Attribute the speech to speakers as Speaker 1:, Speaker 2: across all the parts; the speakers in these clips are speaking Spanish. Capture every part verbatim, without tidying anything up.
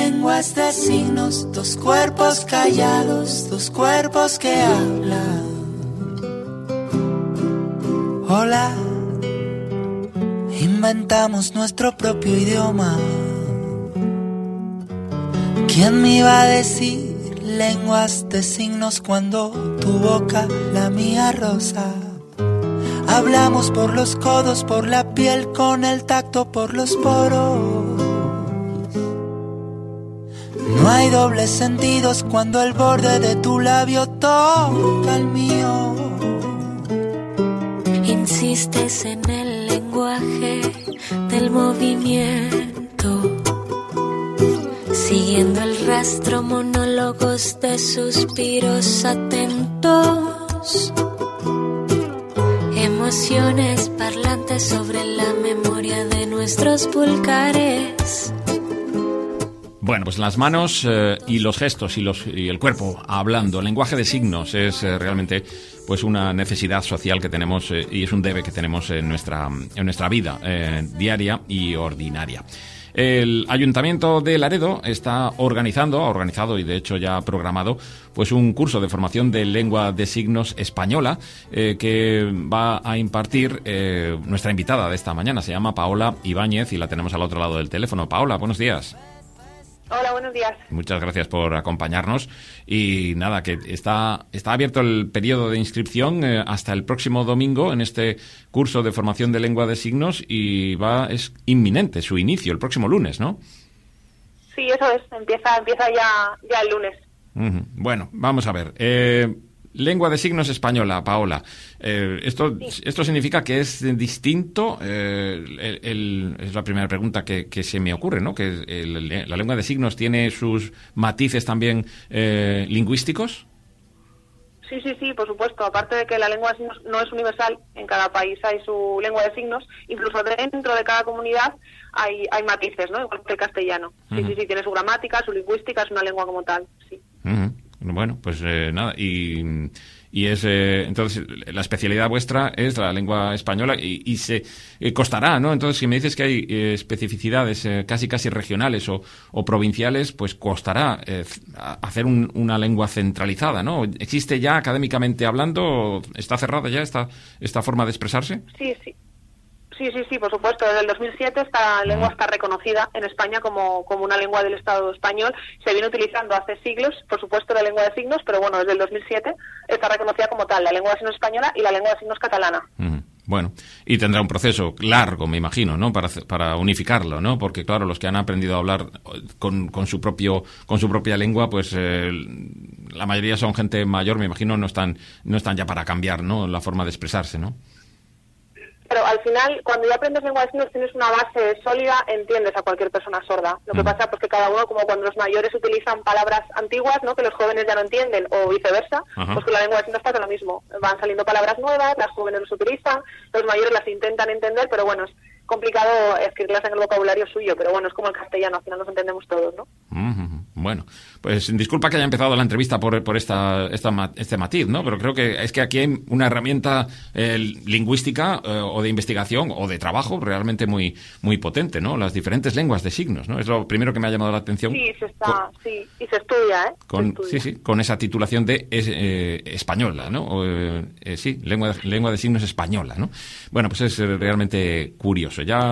Speaker 1: lenguas de signos, dos cuerpos callados, dos cuerpos que hablan. Hola, inventamos nuestro propio idioma. ¿Quién me iba a decir lenguas de signos cuando tu boca, la mía rosa? Hablamos por los codos, por la piel, con el tacto, por los poros. No hay dobles sentidos cuando el borde de tu labio toca el mío.
Speaker 2: Insistes en el lenguaje del movimiento, siguiendo el rastro, monólogos de suspiros atentos, emociones parlantes sobre la memoria de nuestros pulgares.
Speaker 3: Bueno, pues las manos eh, y los gestos y, los, y el cuerpo hablando, el lenguaje de signos es eh, realmente pues una necesidad social que tenemos eh, y es un debe que tenemos en nuestra, en nuestra vida eh, diaria y ordinaria. El Ayuntamiento de Laredo está organizando, ha organizado y de hecho ya ha programado pues un curso de formación de lengua de signos española eh, que va a impartir eh, nuestra invitada de esta mañana. Se llama Paola Ibáñez y la tenemos al otro lado del teléfono. Paola, buenos días.
Speaker 4: Hola, buenos días.
Speaker 3: Muchas gracias por acompañarnos y nada, que está, está abierto el periodo de inscripción eh, hasta el próximo domingo en este curso de formación de lengua de signos y va es inminente su inicio, el próximo lunes, ¿no?
Speaker 4: Sí, eso es, empieza, empieza ya, ya el lunes.
Speaker 3: Uh-huh. Bueno, vamos a ver. Eh, lengua de signos española, Paola. Eh, esto, sí. esto significa que es distinto. Eh, el, el, es la primera pregunta que, que se me ocurre, ¿no? Que el, la lengua de signos tiene sus matices también eh, lingüísticos.
Speaker 4: Sí, sí, sí, por supuesto. Aparte de que la lengua de signos no es universal, en cada país hay su lengua de signos, incluso dentro de cada comunidad hay, hay matices, ¿no? Igual que el castellano. Sí, uh-huh. sí, sí, tiene su gramática, su lingüística, es una lengua como tal, sí.
Speaker 3: Uh-huh. Bueno, pues eh, nada, y, y es eh, entonces la especialidad vuestra es la lengua española y, y se eh, costará, ¿no? Entonces, si me dices que hay eh, especificidades eh, casi casi regionales o, o provinciales, pues costará eh, hacer un, una lengua centralizada, ¿no? ¿Existe ya académicamente hablando? ¿Está cerrada ya esta, esta forma de expresarse?
Speaker 4: Sí, sí. Sí, sí, sí, por supuesto. Desde el dos mil siete esta lengua está reconocida en España como, como una lengua del Estado español. Se viene utilizando hace siglos, por supuesto, la lengua de signos, pero bueno, desde el dos mil siete está reconocida como tal, la lengua de signos española y la lengua de signos catalana.
Speaker 3: Uh-huh. Bueno, y tendrá un proceso largo, me imagino, ¿no? Para, para unificarlo, ¿no? Porque, claro, los que han aprendido a hablar con, con su propio con su propia lengua, pues eh, la mayoría son gente mayor, me imagino, no están no están ya para cambiar, ¿no? La forma de expresarse, ¿no?
Speaker 4: Pero al final, cuando ya aprendes lengua de signos, tienes una base sólida, entiendes a cualquier persona sorda. Lo que mm. pasa pues que cada uno, como cuando los mayores utilizan palabras antiguas, ¿no? Que los jóvenes ya no entienden, o viceversa, Ajá. pues con la lengua de signos pasa lo mismo. Van saliendo palabras nuevas, las jóvenes las utilizan, los mayores las intentan entender, pero bueno, es complicado escribirlas en el vocabulario suyo, pero bueno, es como el castellano, al final nos entendemos todos, ¿no?
Speaker 3: Mm-hmm. Bueno, pues disculpa que haya empezado la entrevista por, por esta, esta este matiz, ¿no? Pero creo que es que aquí hay una herramienta eh, lingüística eh, o de investigación o de trabajo realmente muy muy potente, ¿no? Las diferentes lenguas de signos, ¿no? Es lo primero que me ha llamado la atención.
Speaker 4: Sí, se está, con, sí, y se estudia, ¿eh?
Speaker 3: Con,
Speaker 4: estudia.
Speaker 3: Sí, sí, con esa titulación de eh, española, ¿no? O, eh, sí, lengua de, lengua de signos española, ¿no? Bueno, pues es realmente curioso. Ya,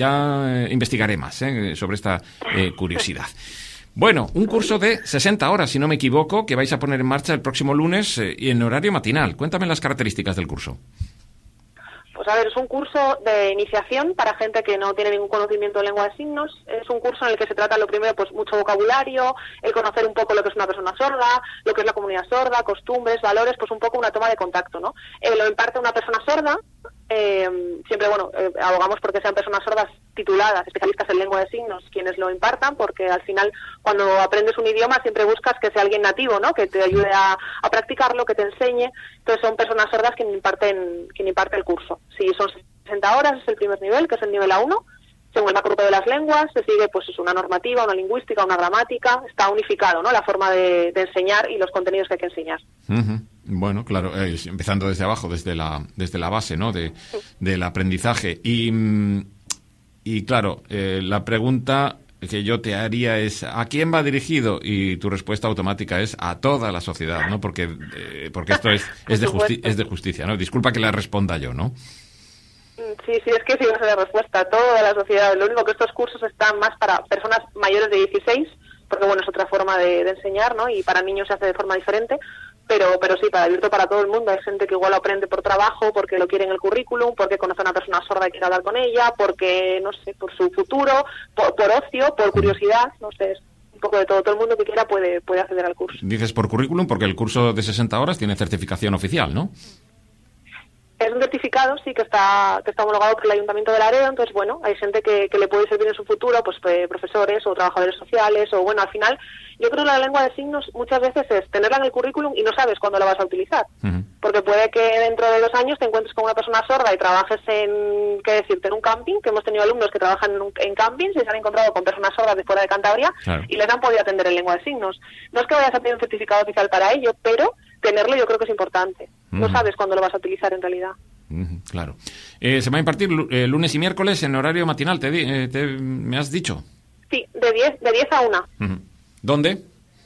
Speaker 3: ya investigaré más ¿eh? sobre esta eh, curiosidad. Bueno, un curso de sesenta horas, si no me equivoco, que vais a poner en marcha el próximo lunes eh, y en horario matinal. Cuéntame las características del curso.
Speaker 4: Pues a ver, es un curso de iniciación para gente que no tiene ningún conocimiento de lengua de signos. Es un curso en el que se trata lo primero, pues mucho vocabulario, el conocer un poco lo que es una persona sorda, lo que es la comunidad sorda, costumbres, valores, pues un poco una toma de contacto, ¿no? Eh, lo imparte una persona sorda. Eh, siempre, bueno, eh, abogamos porque sean personas sordas tituladas, especialistas en lengua de signos, quienes lo impartan, porque al final, cuando aprendes un idioma, siempre buscas que sea alguien nativo, ¿no? Que te ayude a, a practicarlo, que te enseñe. Entonces son personas sordas quien imparten, quien imparte el curso. Sí, son sesenta horas, es el primer nivel, que es el nivel A uno. Según el macrogrupo de las lenguas, se sigue pues es una normativa, una lingüística, una gramática, está unificado, ¿no? La forma de, de enseñar y los contenidos que hay que enseñar.
Speaker 3: Uh-huh. Bueno, claro, eh, empezando desde abajo, desde la desde la base, ¿no? De, del aprendizaje. Y, y claro, eh, la pregunta que yo te haría es ¿a quién va dirigido? Y tu respuesta automática es a toda la sociedad, ¿no? Porque eh, porque esto es es de justi- es de justicia, ¿no? Disculpa que la responda yo, ¿no?
Speaker 4: Sí, sí, es que sí va a ser la respuesta a toda la sociedad. Lo único que estos cursos están más para personas mayores de dieciséis, porque bueno, es otra forma de, de enseñar, ¿no? Y para niños se hace de forma diferente. Pero pero sí, para abierto para todo el mundo. Hay gente que igual lo aprende por trabajo, porque lo quiere en el currículum, porque conoce a una persona sorda y quiere hablar con ella, porque, no sé, por su futuro, por, por ocio, por curiosidad, no sé, es un poco de todo. Todo el mundo que quiera puede puede acceder al curso.
Speaker 3: Dices por currículum porque el curso de sesenta horas tiene certificación oficial, ¿no?
Speaker 4: Es un certificado, sí, que está que está homologado por el Ayuntamiento de Laredo. Entonces, bueno, hay gente que, que le puede servir en su futuro, pues eh, profesores o trabajadores sociales, o bueno, al final, yo creo que la lengua de signos muchas veces es tenerla en el currículum y no sabes cuándo la vas a utilizar. Uh-huh. Porque puede que dentro de dos años te encuentres con una persona sorda y trabajes en, qué decirte, en un camping, que hemos tenido alumnos que trabajan en, un, en campings y se han encontrado con personas sordas de fuera de Cantabria, claro, y les han podido atender en lengua de signos. No es que vayas a tener un certificado oficial para ello, pero tenerlo yo creo que es importante. Uh-huh. No sabes cuándo lo vas a utilizar en realidad.
Speaker 3: Uh-huh, claro. Eh, se va a impartir eh, lunes y miércoles en horario matinal, te, eh, te me has dicho.
Speaker 4: Sí, de diez, de diez a una.
Speaker 3: Uh-huh. ¿Dónde?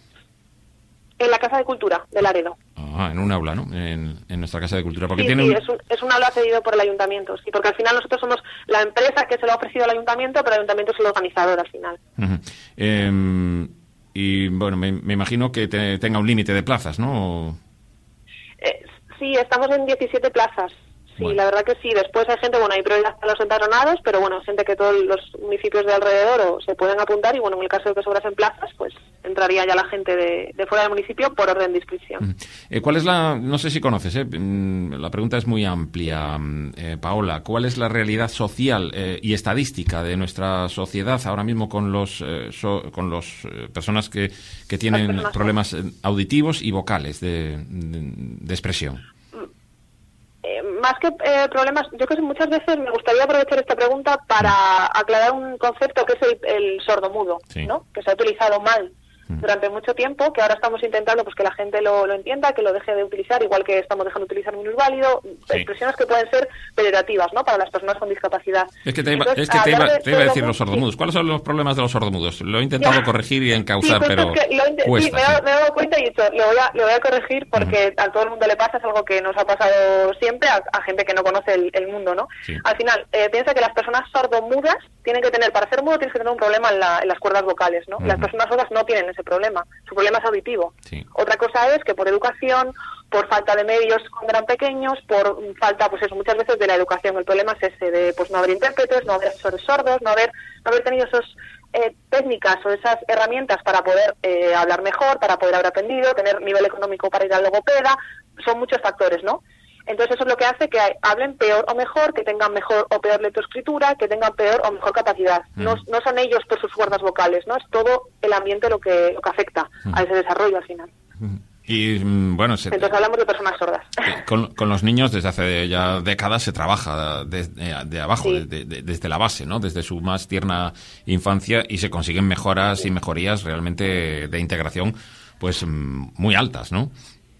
Speaker 4: En la Casa de Cultura de Laredo.
Speaker 3: Ah, en un aula, ¿no? En, en nuestra Casa de Cultura. Porque
Speaker 4: sí,
Speaker 3: tiene
Speaker 4: sí,
Speaker 3: un...
Speaker 4: es, un, es un aula cedido por el Ayuntamiento, sí, porque al final nosotros somos la empresa que se lo ha ofrecido al Ayuntamiento, pero el Ayuntamiento es el organizador al final.
Speaker 3: Uh-huh. Eh, y, bueno, me, me imagino que te, tenga un límite de plazas, ¿no?
Speaker 4: Eh, sí, estamos en diecisiete plazas. Sí,
Speaker 3: bueno,
Speaker 4: la verdad que sí. Después hay gente, bueno, hay prioridad para los empadronados, pero bueno, gente que todos los municipios de alrededor o se pueden apuntar y bueno, en el caso de que sobrasen plazas, pues entraría ya la gente de, de fuera del municipio por orden de inscripción.
Speaker 3: Eh, ¿Cuál es la, no sé si conoces, eh, la pregunta es muy amplia, eh, Paola, ¿cuál es la realidad social eh, y estadística de nuestra sociedad ahora mismo con los eh, so, con los eh, personas que, que tienen personas problemas auditivos y vocales de, de, de expresión?
Speaker 4: Eh, más que eh, problemas, yo creo que muchas veces me gustaría aprovechar esta pregunta para aclarar un concepto que es el, el sordomudo, sí, ¿no? Que se ha utilizado mal durante mucho tiempo, que ahora estamos intentando pues que la gente lo, lo entienda, que lo deje de utilizar, igual que estamos dejando de utilizar minusválido, sí, expresiones que pueden ser peyorativas, ¿no? Para las personas con discapacidad.
Speaker 3: Es que te iba, Entonces, es que te iba, te iba a decir los sordomudos. ¿Cuáles son los problemas de los sordomudos? Lo he intentado ya corregir y encauzar,
Speaker 4: sí,
Speaker 3: pero
Speaker 4: es que lo int-
Speaker 3: cuesta,
Speaker 4: sí, me, he,
Speaker 3: sí.
Speaker 4: me he dado cuenta y he dicho, lo voy a, lo voy a corregir porque uh-huh. a todo el mundo le pasa, es algo que nos ha pasado siempre a, a gente que no conoce el, el mundo, ¿no? Sí. Al final, eh, piensa que las personas sordomudas tienen que tener, para ser mudo tienes que tener un problema en, la, en las cuerdas vocales, ¿no? Uh-huh. Las personas sordas no tienen ese problema, su problema es auditivo. Sí. Otra cosa es que por educación, por falta de medios cuando eran pequeños, por falta, pues eso, muchas veces de la educación, el problema es ese, de pues no haber intérpretes, no haber asesores sordos, no haber, no haber tenido esos eh, técnicas o esas herramientas para poder eh, hablar mejor, para poder haber aprendido, tener nivel económico para ir al logopeda, son muchos factores, ¿no? Entonces eso es lo que hace que hablen peor o mejor, que tengan mejor o peor lectoescritura, que tengan peor o mejor capacidad. Mm. No, no son ellos por sus cuerdas vocales, ¿no? Es todo el ambiente lo que, lo que afecta mm. a ese desarrollo al final.
Speaker 3: Mm. Y bueno, se,
Speaker 4: entonces hablamos de personas sordas.
Speaker 3: Con, con los niños desde hace ya décadas se trabaja de, de, de abajo, sí, de, de, desde la base, ¿no? Desde su más tierna infancia y se consiguen mejoras sí. y mejorías realmente de integración, pues muy altas, ¿no?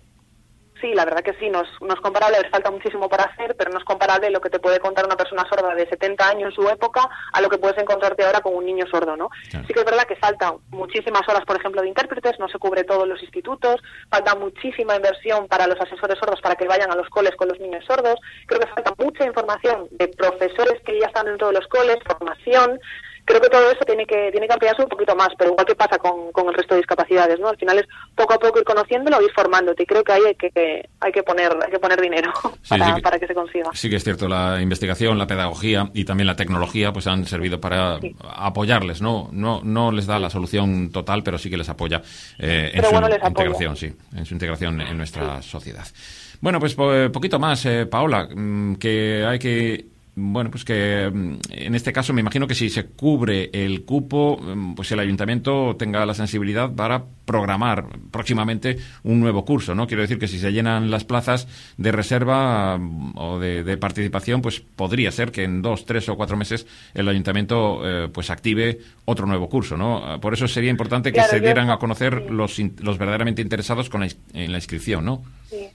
Speaker 4: Sí, la verdad que sí, no es, no es comparable, les falta muchísimo para hacer, pero no es comparable lo que te puede contar una persona sorda de setenta años en su época a lo que puedes encontrarte ahora con un niño sordo, ¿no? Claro. Sí que es verdad que faltan muchísimas horas, por ejemplo, de intérpretes, no se cubre todo en los institutos, falta muchísima inversión para los asesores sordos para que vayan a los coles con los niños sordos, creo que falta mucha información de profesores que ya están dentro de los coles, formación. Creo que todo eso tiene que tiene que ampliarse un poquito más, pero igual que pasa con, con el resto de discapacidades, ¿no? Al final es poco a poco ir conociéndolo, ir formándote, y creo que ahí hay que, que hay que poner hay que poner dinero sí, para, sí que, para que se consiga.
Speaker 3: Sí que es cierto, la investigación, la pedagogía y también la tecnología pues han servido para sí. apoyarles, ¿no? No no les da la solución total, pero sí que les apoya eh, en su bueno, integración, apoya. sí, en su integración en nuestra sí. sociedad. Bueno, pues po- poquito más, eh, Paola, que hay que Bueno, pues que en este caso me imagino que si se cubre el cupo, pues el ayuntamiento tenga la sensibilidad para programar próximamente un nuevo curso, ¿no? Quiero decir que si se llenan las plazas de reserva o de, de participación, pues podría ser que en dos, tres o cuatro meses el ayuntamiento eh, pues active otro nuevo curso, ¿no? Por eso sería importante que claro, se dieran yo, a conocer sí. los, los verdaderamente interesados con la, en la inscripción, ¿no?
Speaker 4: Sí.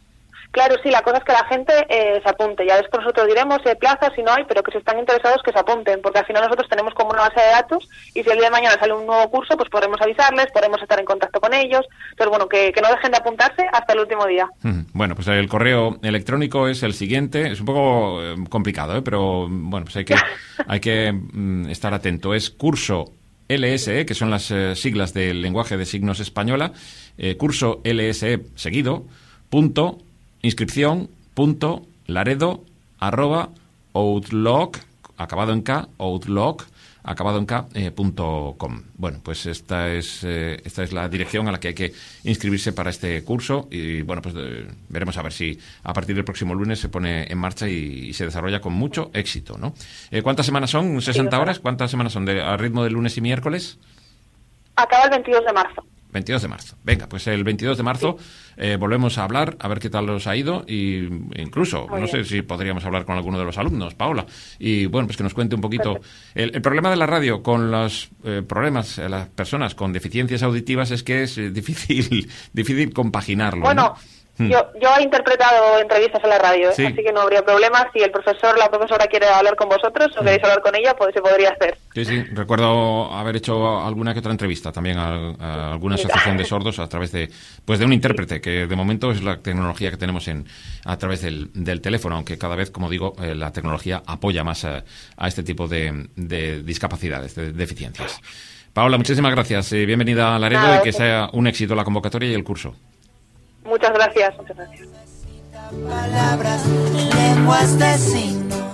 Speaker 4: Claro, sí, la cosa es que la gente eh, se apunte. Ya después nosotros diremos eh, plazas si no hay, pero que si están interesados que se apunten, porque al final nosotros tenemos como una base de datos y si el día de mañana sale un nuevo curso, pues podremos avisarles, podremos estar en contacto con ellos. Entonces, bueno, que, que no dejen de apuntarse hasta el último día.
Speaker 3: Bueno, pues el correo electrónico es el siguiente. Es un poco eh, complicado, ¿eh? Pero bueno, pues hay que, hay que mm, estar atento. Es curso L S E, que son las eh, siglas del lenguaje de signos española, eh, curso L S E seguido, punto, inscripción, punto, laredo, arroba, outlook, acabado en K, outlook, acabado en K, eh, punto com. Bueno, pues esta es eh, esta es la dirección a la que hay que inscribirse para este curso y, bueno, pues eh, veremos a ver si a partir del próximo lunes se pone en marcha y, y se desarrolla con mucho éxito, ¿no? Eh, ¿Cuántas semanas son? ¿sesenta horas? ¿Cuántas semanas son de, a ritmo de lunes y miércoles?
Speaker 4: Acaba el veintidós de marzo.
Speaker 3: veintidós de marzo. Venga, pues el veintidós de marzo eh, volvemos a hablar, a ver qué tal os ha ido y incluso,
Speaker 4: Muy
Speaker 3: no
Speaker 4: bien.
Speaker 3: sé si podríamos hablar con alguno de los alumnos, Paola, y bueno, pues que nos cuente un poquito. El, el problema de la radio con los eh, problemas, eh, las personas con deficiencias auditivas es que es eh, difícil, difícil compaginarlo,
Speaker 4: Bueno,
Speaker 3: ¿no?
Speaker 4: yo, yo he interpretado entrevistas en la radio, ¿eh?
Speaker 3: Sí.
Speaker 4: Así que no habría problema. Si el profesor o la profesora quiere hablar con vosotros o queréis hablar con ella, pues se podría hacer.
Speaker 3: Sí, sí, recuerdo haber hecho alguna que otra entrevista también a, a alguna
Speaker 4: Mira.
Speaker 3: asociación de sordos a través de pues de un intérprete, que de momento es la tecnología que tenemos en a través del, del teléfono, aunque cada vez, como digo, eh, la tecnología apoya más a, a este tipo de, de discapacidades, de deficiencias. Paola, muchísimas gracias. Eh, bienvenida a Laredo
Speaker 4: Nada,
Speaker 3: y que
Speaker 4: pues.
Speaker 3: sea un éxito la convocatoria y el curso.
Speaker 4: Muchas gracias, muchas gracias.
Speaker 1: Palabras, lenguas de signos.